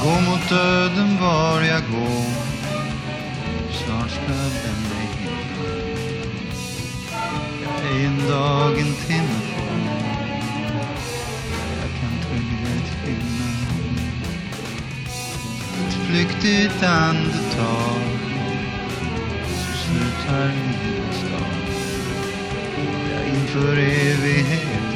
Gå mot döden var jag går, snart ska den mig hinna. Jag är en dag, en timme från, jag kan trygghet finna. Ett flyktigt andetag, så slutar livets dag. Jag inför evighet